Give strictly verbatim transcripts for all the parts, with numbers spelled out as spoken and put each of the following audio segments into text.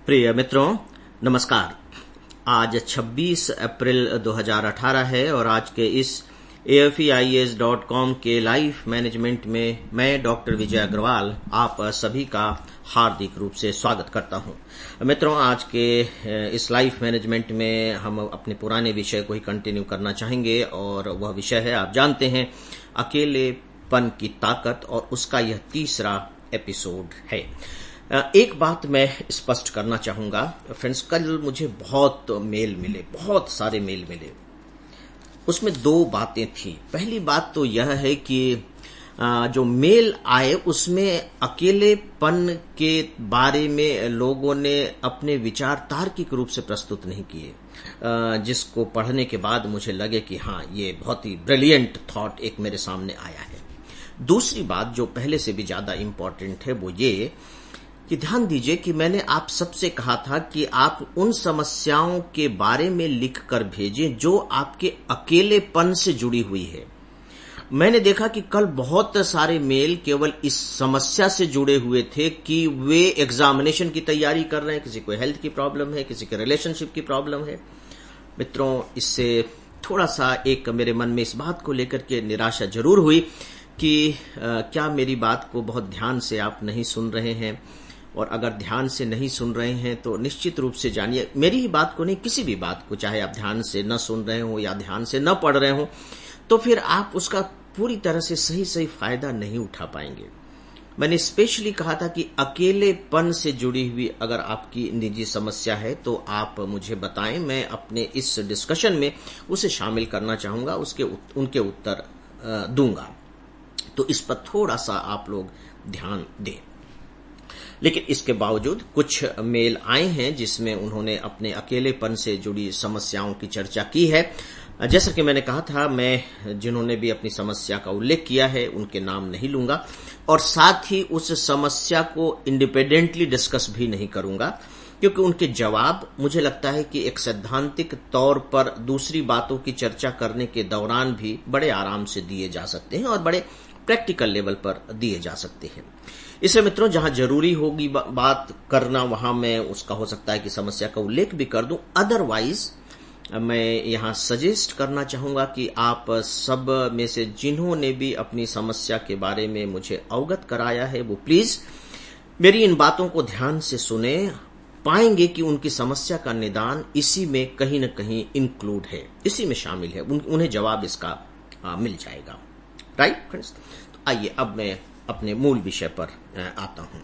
प्रिय मित्रों, नमस्कार। आज छब्बीस अप्रैल दो हज़ार अठारह है और आज के इस A F E I S dot com के लाइफ मैनेजमेंट में मैं डॉक्टर विजय अग्रवाल आप सभी का हार्दिक रूप से स्वागत करता हूं। मित्रों, आज के इस लाइफ मैनेजमेंट में हम अपने पुराने विषय को ही कंटिन्यू करना चाहेंगे और वह विषय है, आप जानते हैं, अकेलेपन की ताकत, और उसका यह तीसरा एपिसोड है। एक बात मैं स्पष्ट करना चाहूंगा फ्रेंड्स, कल मुझे बहुत मेल मिले, बहुत सारे मेल मिले। उसमें दो बातें थी। पहली बात तो यह है कि जो मेल आए उसमें अकेलेपन के बारे में लोगों ने अपने विचार तार्किक रूप से प्रस्तुत नहीं किए, जिसको पढ़ने के बाद मुझे लगे कि हाँ, ये बहुत ही ब्रिलियंट थॉट एक मेरे सामने आया है। दूसरी बात जो पहले से भी ज्यादा इंपॉर्टेंट है वो ये कि ध्यान दीजिए कि मैंने आप सबसे कहा था कि आप उन समस्याओं के बारे में लिख कर भेजें जो आपके अकेलेपन से जुड़ी हुई है। मैंने देखा कि कल बहुत सारे मेल केवल इस समस्या से जुड़े हुए थे कि वे एग्जामिनेशन की तैयारी कर रहे हैं, किसी को हेल्थ की प्रॉब्लम है, किसी के रिलेशनशिप की प्रॉब्लम है। मित्रों, इससे थोड़ा सा एक मेरे मन में इस बात को लेकर के निराशा जरूर हुई कि आ, क्या मेरी बात को बहुत ध्यान से आप नहीं सुन रहे हैं। और अगर ध्यान से नहीं सुन रहे हैं तो निश्चित रूप से जानिए, मेरी ही बात को नहीं, किसी भी बात को, चाहे आप ध्यान से न सुन रहे हो या ध्यान से न पढ़ रहे हो, तो फिर आप उसका पूरी तरह से सही सही फायदा नहीं उठा पाएंगे। मैंने स्पेशली कहा था कि अकेलेपन से जुड़ी हुई अगर आपकी निजी समस्या है तो आप मुझे बताएं, मैं अपने इस डिस्कशन में उसे शामिल करना चाहूंगा, उसके उनके उत्तर दूंगा। तो इस पर थोड़ा सा आप लोग ध्यान दें। लेकिन इसके बावजूद कुछ मेल आए हैं जिसमें उन्होंने अपने अकेलेपन से जुड़ी समस्याओं की चर्चा की है। जैसा कि मैंने कहा था, मैं जिन्होंने भी अपनी समस्या का उल्लेख किया है उनके नाम नहीं लूंगा और साथ ही उस समस्या को इंडिपेंडेंटली डिस्कस भी नहीं करूंगा, क्योंकि उनके जवाब मुझे लगता है कि एक सैद्धांतिक तौर पर दूसरी बातों की चर्चा करने के दौरान भी बड़े आराम से दिए जा सकते हैं और बड़े प्रैक्टिकल लेवल पर दिए जा सकते हैं। इसलिए मित्रों, जहां जरूरी होगी बात करना वहां मैं उसका हो सकता है कि समस्या का उल्लेख भी कर दूं। अदरवाइज मैं यहां सजेस्ट करना चाहूंगा कि आप सब में से जिन्होंने भी अपनी समस्या के बारे में मुझे अवगत कराया है वो प्लीज मेरी इन बातों को ध्यान से सुने। पाएंगे कि उनकी समस्या का निदान इसी में कहीं न कहीं इंक्लूड है, इसी में शामिल है, उन, उन्हें जवाब इसका आ, मिल जाएगा। राइट फ्रेंड्स, तो आइए अब मैं अपने मूल विषय पर आता हूं।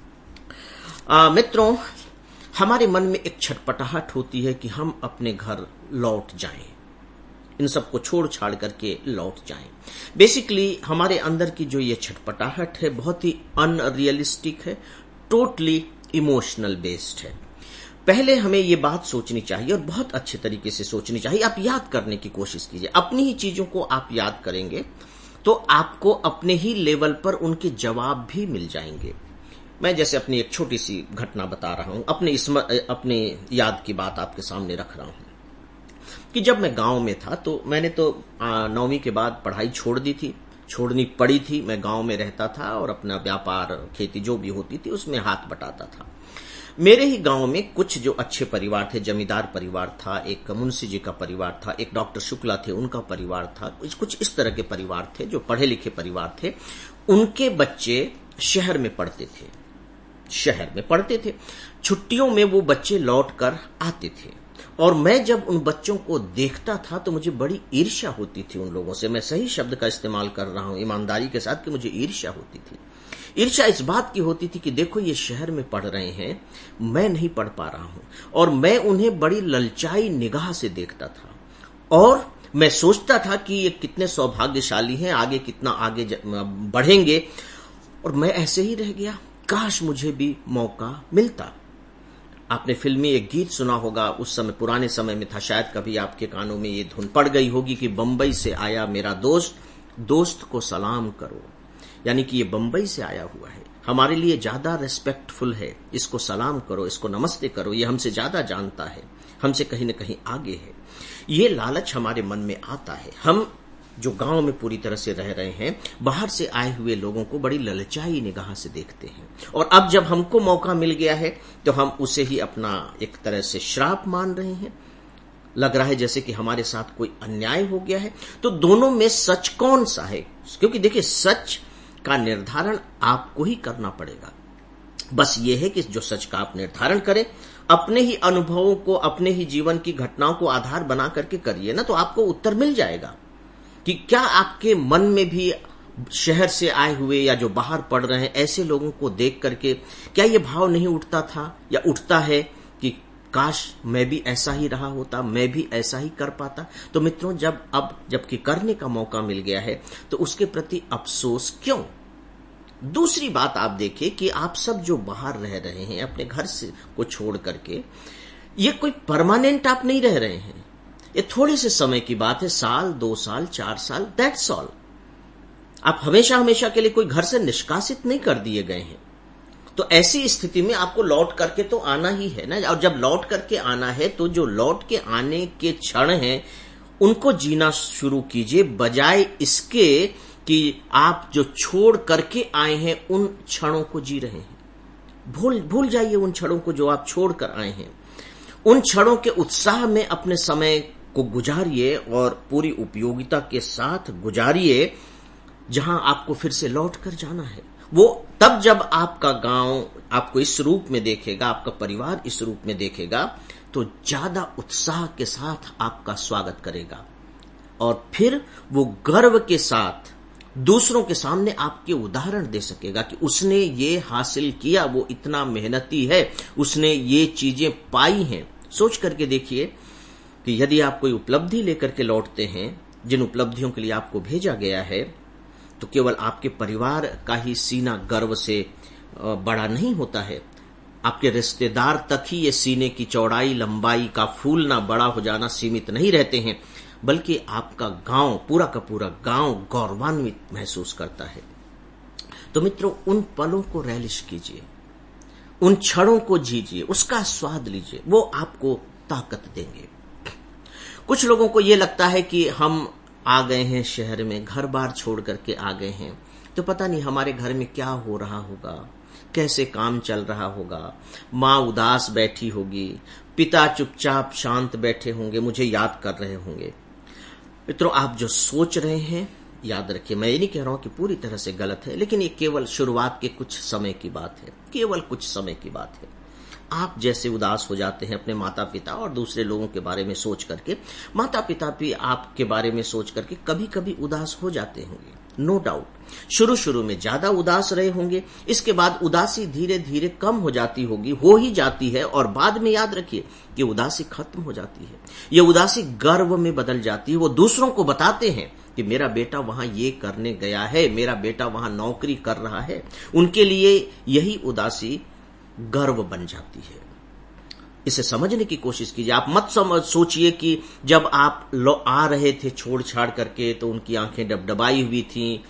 मित्रों, हमारे मन में एक छटपटाहट होती है कि हम अपने घर लौट जाएं, इन सबको छोड़ छाड़ करके लौट जाएं। बेसिकली हमारे अंदर की जो ये छटपटाहट है बहुत ही अनरियलिस्टिक है, टोटली इमोशनल बेस्ड है। पहले हमें ये बात सोचनी चाहिए और बहुत अच्छे तरीके से सोचनी चाहिए। आप याद करने की कोशिश कीजिए, अपनी ही चीजों को आप याद करेंगे तो आपको अपने ही लेवल पर उनके जवाब भी मिल जाएंगे। मैं जैसे अपनी एक छोटी सी घटना बता रहा हूं, अपने अपने याद की बात आपके सामने रख रहा हूं कि जब मैं गांव में था तो मैंने तो नौवीं के बाद पढ़ाई छोड़ दी थी, छोड़नी पड़ी थी। मैं गांव में रहता था और अपना व्यापार, खेती जो भी होती थी उसमें हाथ बटाता था। मेरे ही गांव में कुछ जो अच्छे परिवार थे, जमींदार परिवार था, एक मुंशी जी का परिवार था, एक डॉक्टर शुक्ला थे उनका परिवार था, कुछ इस तरह के परिवार थे जो पढ़े लिखे परिवार थे। उनके बच्चे शहर में पढ़ते थे, शहर में पढ़ते थे। छुट्टियों में वो बच्चे लौट कर आते थे और मैं जब उन बच्चों को देखता था तो मुझे बड़ी ईर्ष्या होती थी उन लोगों से। मैं सही शब्द का इस्तेमाल कर रहा हूं ईमानदारी के साथ कि मुझे ईर्ष्या होती थी। ईर्ष्या इस बात की होती थी कि देखो ये शहर में पढ़ रहे हैं, मैं नहीं पढ़ पा रहा हूं, और मैं उन्हें बड़ी ललचाई निगाह से देखता था और मैं सोचता था कि ये कितने सौभाग्यशाली हैं, आगे कितना आगे बढ़ेंगे, और मैं ऐसे ही रह गया। काश मुझे भी मौका मिलता। आपने फिल्मी एक गीत सुना होगा, उस समय पुराने समय में था, शायद कभी आपके कानों में ये धुन पड़ गई होगी कि बंबई से आया मेरा दोस्त, दोस्त को सलाम करो। यानी कि ये बंबई से आया हुआ है, हमारे लिए ज्यादा रेस्पेक्टफुल है, इसको सलाम करो, इसको नमस्ते करो, ये हमसे ज्यादा जानता है, हमसे कहीं न कहीं आगे है। ये लालच हमारे मन में आता है। हम जो गांव में पूरी तरह से रह रहे हैं, बाहर से आए हुए लोगों को बड़ी ललचाई निगाह से देखते हैं। और अब जब हमको मौका मिल गया है तो हम उसे ही अपना एक तरह से श्राप मान रहे हैं। लग रहा है जैसे कि हमारे साथ कोई अन्याय हो गया है। तो दोनों में सच कौन सा है? क्योंकि देखिए, सच का निर्धारण आपको ही करना पड़ेगा। बस ये है कि जो सच का आप निर्धारण करें, अपने ही अनुभवों को, अपने ही जीवन की घटनाओं को आधार बना करके करिए ना, तो आपको उत्तर मिल जाएगा कि क्या आपके मन में भी शहर से आए हुए या जो बाहर पढ़ रहे हैं ऐसे लोगों को देख करके क्या ये भाव नहीं उठता था या उठता है कि काश मैं भी ऐसा ही रहा होता, मैं भी ऐसा ही कर पाता। तो मित्रों, जब अब जबकि करने का मौका मिल गया है तो उसके प्रति अफसोस क्यों? दूसरी बात आप देखिए कि आप सब जो बाहर रह रहे हैं अपने घर से को छोड़ करके, ये कोई परमानेंट आप नहीं रह रहे हैं। ये थोड़े से समय की बात है, साल, दो साल, चार साल, दैट्स ऑल। आप हमेशा हमेशा के लिए कोई घर से निष्कासित नहीं कर दिए गए हैं। तो ऐसी स्थिति में आपको लौट करके तो आना ही है ना। और जब लौट करके आना है तो जो लौट के आने के क्षण हैं उनको जीना शुरू कीजिए, बजाय इसके कि आप जो छोड़ करके आए हैं उन क्षणों को जी रहे हैं। भूल भूल जाइए उन क्षणों को जो आप छोड़ कर आए हैं। उन क्षणों के उत्साह में अपने समय को गुजारिए और पूरी उपयोगिता के साथ गुजारिए, जहां आपको फिर से लौट कर जाना है। वो तब जब आपका गांव आपको इस रूप में देखेगा, आपका परिवार इस रूप में देखेगा, तो ज्यादा उत्साह के साथ आपका स्वागत करेगा और फिर वो गर्व के साथ दूसरों के सामने आपके उदाहरण दे सकेगा कि उसने ये हासिल किया, वो इतना मेहनती है, उसने ये चीजें पाई हैं। सोच करके देखिए कि यदि आप कोई उपलब्धि लेकर के लौटते हैं, जिन उपलब्धियों के लिए आपको भेजा गया है, तो केवल आपके परिवार का ही सीना गर्व से बड़ा नहीं होता है। आपके रिश्तेदार तक ही ये सीने की चौड़ाई, लंबाई का फूलना, बड़ा हो जाना सीमित नहीं रहते हैं, बल्कि आपका गांव, पूरा का पूरा गांव गौरवान्वित महसूस करता है। तो मित्रों, उन पलों को रैलिश कीजिए, उन क्षणों को जीजिए, उसका स्वाद लीजिए, वो आपको ताकत देंगे। कुछ लोगों को ये लगता है कि हम आ गए हैं शहर में, घर बार छोड़ करके आ गए हैं, तो पता नहीं हमारे घर में क्या हो रहा होगा, कैसे काम चल रहा होगा। माँ उदास बैठी होगी, पिता चुपचाप शांत बैठे होंगे, मुझे याद कर रहे होंगे। मित्रों, आप जो सोच रहे हैं, याद रखिए, मैं ये नहीं कह रहा हूं कि पूरी तरह से गलत है, लेकिन ये केवल शुरुआत के कुछ समय की बात है, केवल कुछ समय की बात है। आप जैसे उदास हो जाते हैं अपने माता पिता और दूसरे लोगों के बारे में सोच करके, माता पिता भी आपके बारे में सोच करके कभी कभी उदास हो जाते होंगे, नो डाउट। शुरू शुरू में ज्यादा उदास रहे होंगे, इसके बाद उदासी धीरे धीरे कम हो जाती होगी, हो ही जाती है, और बाद में याद रखिए कि उदासी खत्म हो जाती है। ये उदासी गर्व में बदल जाती है। वो दूसरों को बताते हैं कि मेरा बेटा वहां ये करने गया है, मेरा बेटा वहां नौकरी कर रहा है। उनके लिए यही उदासी गर्व बन जाती है। इसे समझने की कोशिश कीजिए। आप मत समझ सोचिए कि जब आप आ रहे थे छोड़ छाड़ करके तो उनकी आंखें डबडबाई हुई थी,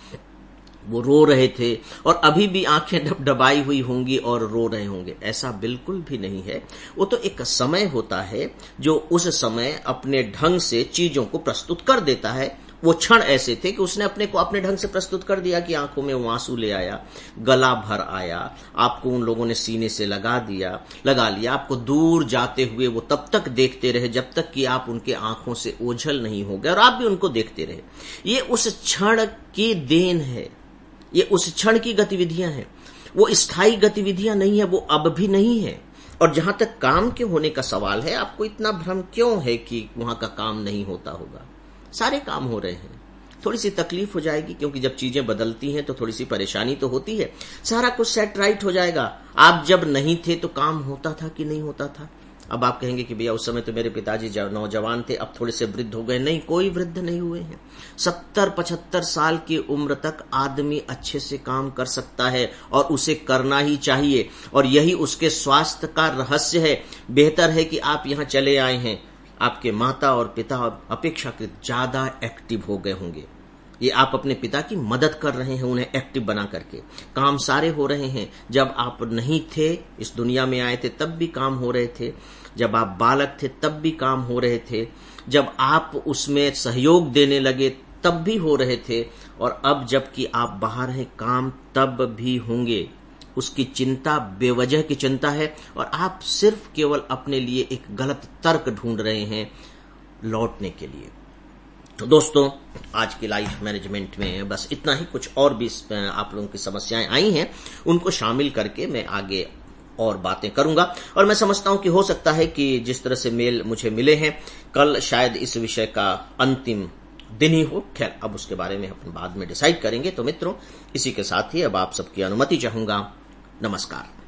वो रो रहे थे, और अभी भी आंखें डबडबाई हुई होंगी और रो रहे होंगे। ऐसा बिल्कुल भी नहीं है। वो तो एक समय होता है जो उस समय अपने ढंग से चीजों को प्रस्तुत कर देता है। वो क्षण ऐसे थे कि उसने अपने को अपने ढंग से प्रस्तुत कर दिया कि आंखों में वो आंसू ले आया, गला भर आया, आपको उन लोगों ने सीने से लगा दिया लगा लिया। आपको दूर जाते हुए वो तब तक देखते रहे जब तक कि आप उनके आंखों से ओझल नहीं हो गए, और आप भी उनको देखते रहे। ये उस क्षण की देन है, ये उस क्षण की गतिविधियां हैं। वो स्थायी गतिविधियां नहीं है, वो अब भी नहीं है। और जहां तक काम के होने का सवाल है, आपको इतना भ्रम क्यों है कि वहां का काम नहीं होता होगा? सारे काम हो रहे हैं। थोड़ी सी तकलीफ हो जाएगी क्योंकि जब चीजें बदलती हैं तो थोड़ी सी परेशानी तो होती है। सारा कुछ सेट राइट हो जाएगा। आप जब नहीं थे तो काम होता था कि नहीं होता था? अब आप कहेंगे कि भैया उस समय तो मेरे पिताजी नौजवान थे, अब थोड़े से वृद्ध हो गए। नहीं, कोई वृद्ध नहीं हुए हैं। सत्तर पचहत्तर साल की उम्र तक आदमी अच्छे से काम कर सकता है और उसे करना ही चाहिए, और यही उसके स्वास्थ्य का रहस्य है। बेहतर है कि आप यहाँ चले आए हैं, आपके माता और पिता अपेक्षाकृत ज्यादा एक्टिव हो गए होंगे। ये आप अपने पिता की मदद कर रहे हैं, उन्हें एक्टिव बना करके। काम सारे हो रहे हैं। जब आप नहीं थे, इस दुनिया में आए थे, तब भी काम हो रहे थे। जब आप बालक थे तब भी काम हो रहे थे। जब आप उसमें सहयोग देने लगे तब भी हो रहे थे और अब जबकि आप बाहर हैं काम तब भी होंगे। उसकी चिंता बेवजह की चिंता है और आप सिर्फ केवल अपने लिए एक गलत तर्क ढूंढ रहे हैं लौटने के लिए। तो दोस्तों, आज की लाइफ मैनेजमेंट में बस इतना ही। कुछ और भी आप लोगों की समस्याएं आई हैं, उनको शामिल करके मैं आगे और बातें करूंगा। और मैं समझता हूं कि हो सकता है कि जिस तरह से मेल मुझे मिले हैं, कल शायद इस विषय का अंतिम दिन ही हो। खैर, अब उसके बारे में अपन बाद में डिसाइड करेंगे। तो मित्रों, इसी के साथ ही अब आप सबकी अनुमति चाहूंगा। नमस्कार।